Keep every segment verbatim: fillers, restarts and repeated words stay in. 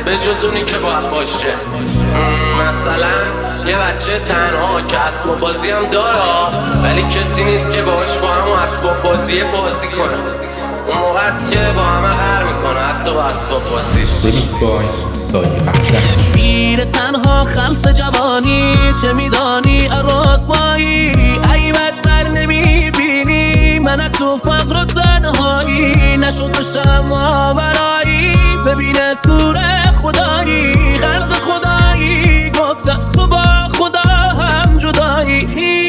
به جز اونی که باید باشه. مثلا یه بچه تنها که اسباب بازی هم داره ولی کسی نیست که باهاش با همون اسباب بازی بازی کنه. اون موقع است که با همه قهر میکنه حتی با اسباب بازیش. ریمیکس بای سایه احلام. میره تنها خلص جوانی، چه میدانی رسوایی؟ ای بدتر نمیبینی من تو فقر و تنهایی، نشد بشم ماورایی ببینه کور خدایی، خلق خدایی گفتم تو با خدا هم جدایی.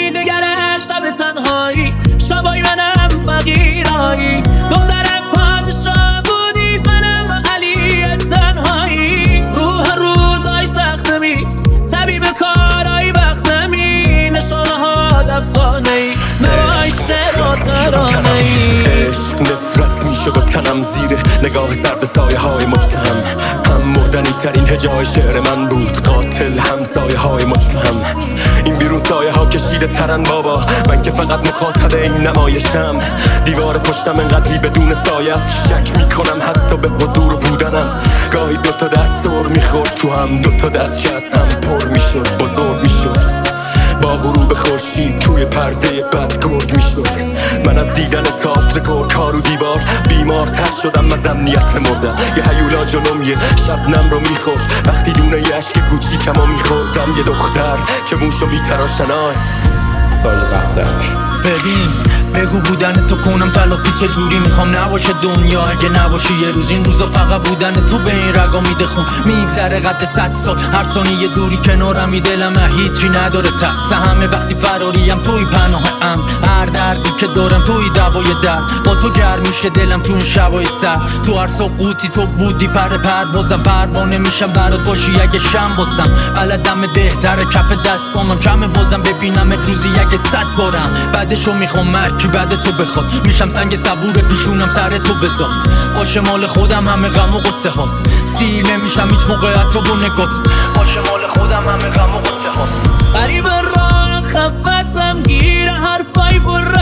نگره شب تنهایی، شبای منم فقیرایی، دخترم پادشاه بودی منم علی تنهایی. روح روزای سختمی، طبیب کارای بختمی، نشانه ها افسانه‌ای نوای شعر و ترانه‌ای. عشق نفرت میشه با تنم زیر نگاه سرد سایه های متهم، هم مردنی ترین هجای شعر من بود، قاتل هم سایه های متهم. این بیرون سایه ها کشیده ترن بابا، من که فقط مخاطب این نمایشم. دیوار پشتم انقدری بدون سایه است که شک میکنم حتی به حضور بودنم. گاهی دوتا دست سر میخورد تو هم، دوتا دست که از هم پر میشد بزرگ میشد. با غروب خورشید توی پرده بد گرد میشد. من از دیدن تئاتر گرگ‌ها رو دیوار بیمارتر شدم از امنیت مردم. یه هیولا جلوم یه شبنم رو میخورد، وقتی دونه یه عشق کوچیکمو میخوردم. یه دختر که موشو میتراشنای سایه دفترک. ببین بگو بودن تو کنم تلافی چه جوری میخوام نباشه دنیا، اگه نباشه یه روز این روزا فقط بودن تو به این رگا میده خون. میگذره قد صد سال هر ثانیه دوری کنارمی، دلم هیچی نداره ترس همه وقتی فراریم توی پناه ام. هر دردی که دارم توی دوای درد، با تو گرم میشه دلم تو این شبای سر. تو هر سقوطی تو بودی پر پروازم، پروانه میشم برات باشی اگه شم بازم. بلدم بهتره کف دستامم کمه بازم ببینم روزی اگه صد بارم. بعدشو میخوام مرکی بعد تو بخواد، میشم سنگ صبور پیشونم سر تو بذار. باشه مال خودم همه غم و غصه ها، سیله میشم هیچ موقع تو با نگات. باشه مال خودم همه غم و غصه ها. قریب راه خفتم گیر حرفای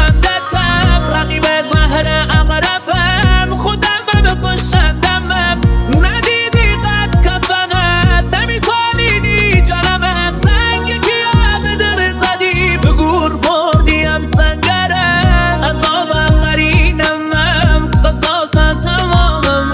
برندتم، رقیب زهر اقربم خودم به بکشندمم. ندیدی قد کفنت نمیتونیدی جنمم، سنگ کیا به دل زدی به گور بردیم سنگرم. از آبم قرینمم قصاص از تمامم،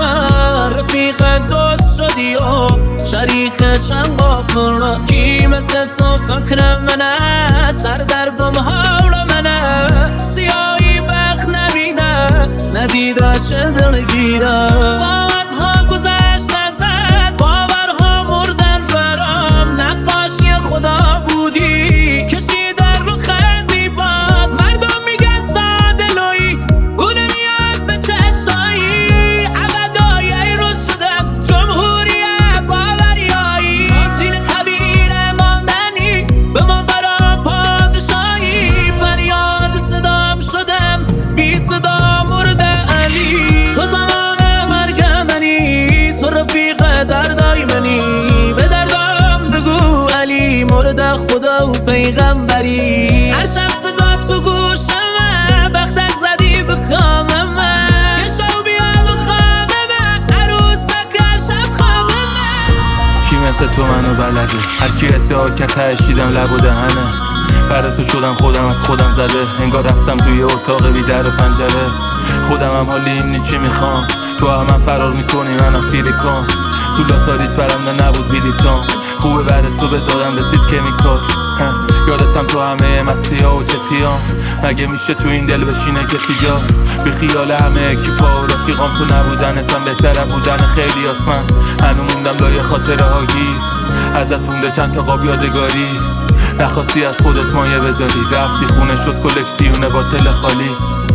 رفیق دوست شدی و شریک چند غافل. کی مثل تو فکر منه، سر در گم حول منه، سیاهی بخت نبینه ندیده چه دلگیره. ساعت ها گذشت نزد باورها مردن برام، نقاشی خدا بودی کشیدن رو خطی باد. مردم میگن ساده لویی اون میاد به چشتایی، عبدای ای رو شدم جمهوریت باوریایی. کانتین خبیر ماندنی به ما برام پادشاهی، فریاد صدام شدم بی صدا مرد علی. تو زمان مرگ منی، تو رفیق دردای منی، به دردم بگو علی مرد خدا و پیغمبری. هر شب صدا تو گوشمه بختک زدی به کاممه، یه شو بیا بخوابمه عروسک شب خوابمه. کی مثل تو منو بلده، هر کی ادعا که تشیدم لب و دهنه. برای تو شدم خودم از خودم زده، انگار رفتم توی اتاق بی در و پنجره. خودم هم حالی اینی چی میخوام، تو هم من فرار میکنی منم فیلیکام. تو لاتاریت برنده نبود بیلیتام، خوبه بعد تو به دادم رسید کمیکال. یادتم تو همه مستی ها و چتیام، مگه میشه تو این دل بشینه کسی جا؟ بی خیال همه اکیپا و رفیقام تو نبودنتم بهتره بودن خیلی آسمن. هنو موندم لای خاطره ها گیر، ازت مونده چند تا قاب یادگاری. نخواستی از خودت مایه بذاری، رفتی خونه شد کلکسیون باطل خالی.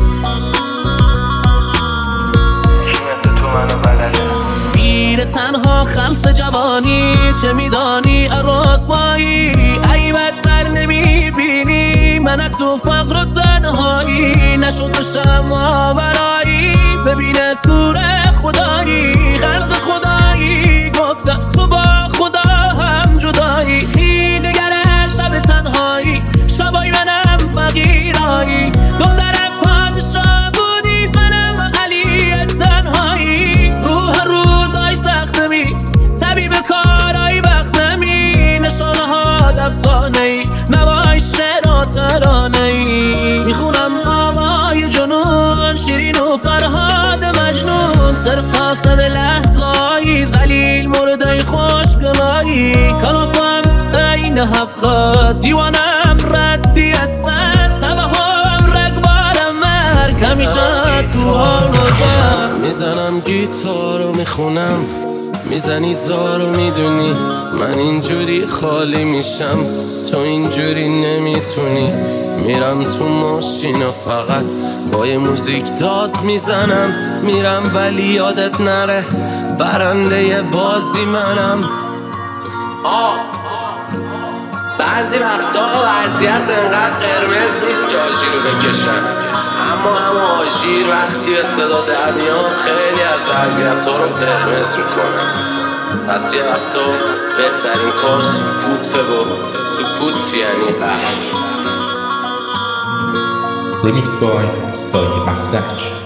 میره تنها خلص جوانی، چه میدانی رسوایی؟ ای بدتر نمیبینی من تو فقر و تنهایی، نشد بشم ماورایی ببینه کور خدایی. خلق خدایی گفتم تو با خدا هم جدایی. نگره شب تنهایی، شبای منم فقیرایی، دخترم پادشاه بودی منم علی تنهایی. روح روزای سختمی، طبیب شیرین و فرهاد مجنون سر قاصد لحظایی زلیل مردای خوشگلایی کلافم این هفخاد دیوانم ردی از سد سبه هم رگبارم مرگ همیشه تو حال و میزنم گیتارو میخونم میزنی زارو میدونی من اینجوری خالی میشم تو اینجوری نمیتونی میرم تو ماشین و فقط با یه موزیک داد میزنم میرم ولی یادت نره برنده بازی منم آه بعضی وقتا وضعیت انقدر قرمز نیست که آژیر رو بکشن اما هم آژیر وقتی به صدا در میاد خیلی از وضعیت ها رو قرمز میکنن پس یه وقتا بهترین کار سکوته و سکوت یعنی قهر Remix by سایه افتک.